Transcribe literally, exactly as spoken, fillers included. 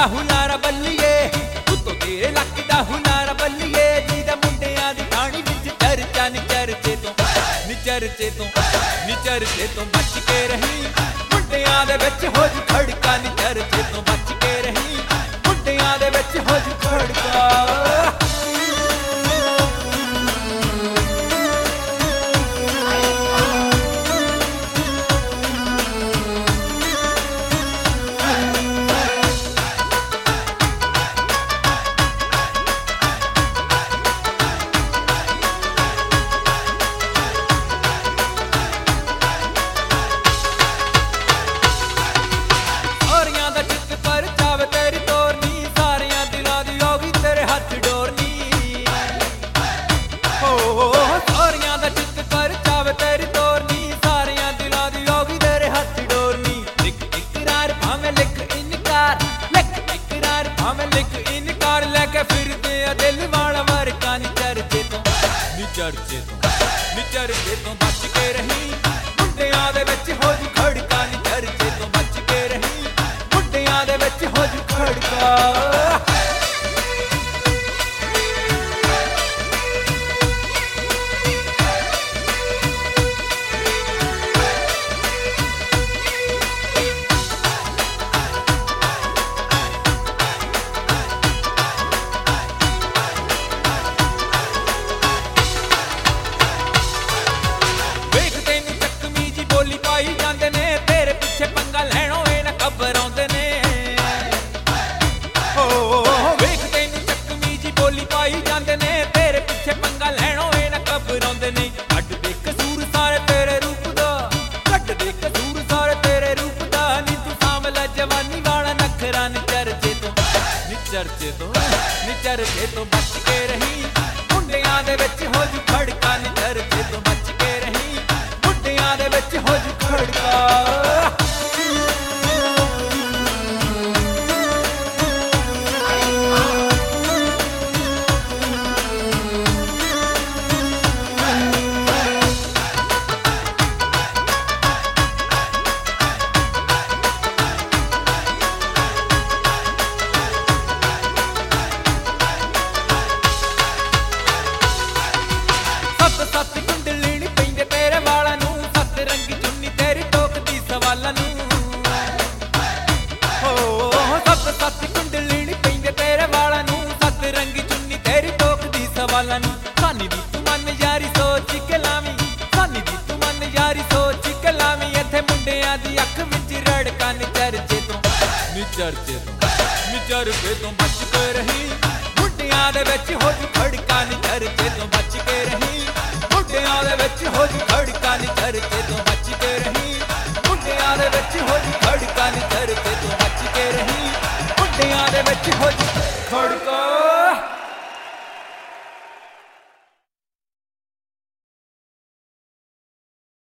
ਹੁਲਾਰਾ ਬੱਲੀਏ ਉੱਤੋਂ ਤੇਰੇ ਲੱਕ ਦਾ ਹੁਲਾਰਾ ਬੱਲੀਏ ਜਿਹਦਾ ਮੁੰਡਿਆਂ ਦੀ ਥਾਣੀ ਵਿੱਚ ਚਰਚਾ ਨੀ ਚਰਚੇ ਤੋਂ ਨੀ ਚਰਚੇ ਤੋਂ ਨੀ ਚਰਚੇ ਤੋਂ ਬਚ ਕੇ ਰਹੀ ਮੁੰਡਿਆਂ ਦੇ ਵਿੱਚ ਹੋ ਜੂ ਖੜਕਾ ਨੀ ਚਰਚੇ ਤੋਂ ਬਚ ਕੇ ਰਹੀ ਮੁੰਡਿਆਂ ਦੇ ਵਿੱਚ ਹੋ ਜੂ ਖੜਕਾ। चर्चे तो नी चर्चे तो बच के रही मुंडियां दे विच हो जू खड़का नी चर्चे तो बच के रही मुंडियां दे विच हो जू खड़का। चर्चे तो नी चर्चे तो बच के रही मुंडियां दे विच हो जू खड़का नी चर्चे तो बच के रही मुंडियां दे विच हो जू खड़का। सत कुंडली नी पैंदे तेरे वाला नू सत रंगी चुन्नी तेरी टोकदी सवाला नू हो सत सत कुंडली नी पैंदे तेरे वाला नू सत रंगी चुन्नी तेरी टोकदी सवाला नू सानी दी तू मन यारी सोच के लावी सानी दी तू मन यारी सोच के लावी इत्थे मुंडियां दी अख विच रड़का नी चर्चे तो नी चर्चे तो नी चर्चे तो बच के रही मुंडियां दे विच हो जू